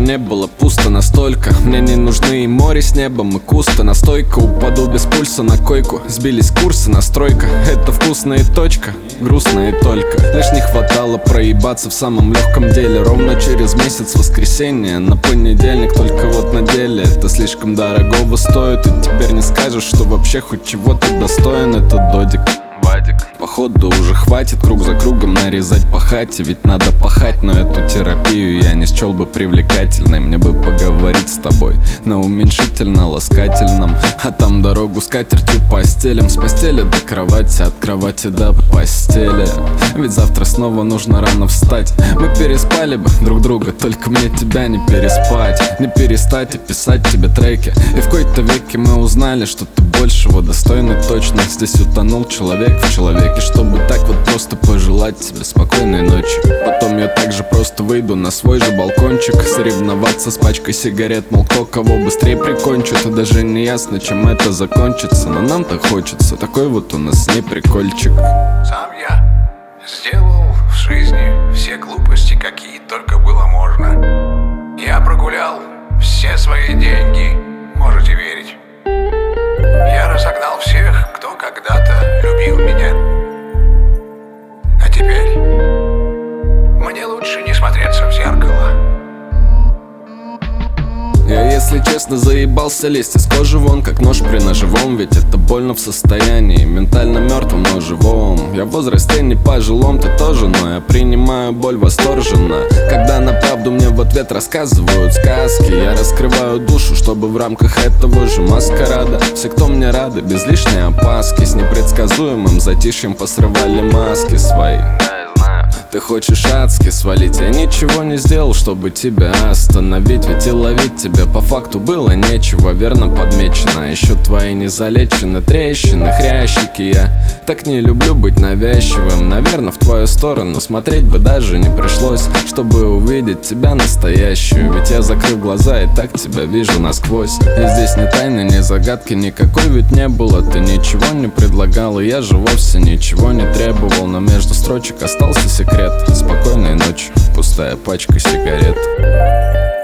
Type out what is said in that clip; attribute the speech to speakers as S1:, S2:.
S1: не было пусто настолько. Мне не нужны и море с небом, и куста. Настойка, упаду без пульса на койку. Сбились курсы, настройка. Это вкусно и точка, грустно и только. Лишь не хватало проебаться в самом легком деле. Ровно через месяц воскресенье на понедельник. Только вот на деле это слишком дорогого стоит. И теперь не скажешь, что вообще хоть чего-то достоин этот додик. Походу уже хватит круг за кругом нарезать по хате. Ведь надо пахать, но эту терапию я не счел бы привлекательной. Мне бы поговорить с тобой на уменьшительно-ласкательном. А там дорогу с катертью по стелям. С постели до кровати, от кровати до постели. Ведь завтра снова нужно рано встать. Мы переспали бы друг друга, только мне тебя не переспать. Не перестать и писать тебе треки. И в какой-то веке мы узнали, что ты большего достойный точно. Здесь утонул человек в человеке. Чтобы так вот просто пожелать тебе спокойной ночи. Потом я также просто выйду на свой же балкончик. Соревноваться с пачкой сигарет, мол, кто кого быстрее прикончит. И даже не ясно, чем это закончится. Но нам так хочется, такой вот у нас не прикольчик.
S2: Сам я сделал в жизни все глупости, какие только было можно. Я прогулял все свои деньги, можете верить. Я разогнал всех, кто когда-то любил меня. А теперь мне лучше не смотреться в зеркало.
S1: Я, если честно, заебался лезть из кожи вон, как нож при ножевом. Ведь это больно в состоянии ментально мертвом, но живом. Я в возрасте не пожилом, ты тоже, но я принимаю боль восторженно. Когда на правду мне в ответ рассказывают сказки, я раскрываю душу, чтобы в рамках этого же маскарада все, кто мне рады, без лишней опаски, с непредсказуемым затишьем посрывали маски свои. Ты хочешь адски свалить, я ничего не сделал, чтобы тебя остановить. Ведь и ловить тебя по факту было нечего, верно подмечено. Еще твои не залечены трещины, хрящики. Я так не люблю быть навязчивым. Наверное, в твою сторону смотреть бы даже не пришлось, чтобы увидеть тебя настоящую. Ведь я закрыл глаза и так тебя вижу насквозь. И здесь ни тайны, ни загадки никакой ведь не было. Ты ничего не предлагал, и я же вовсе ничего не требовал. Но между строчек остался секрет. Спокойной ночи, пустая пачка сигарет.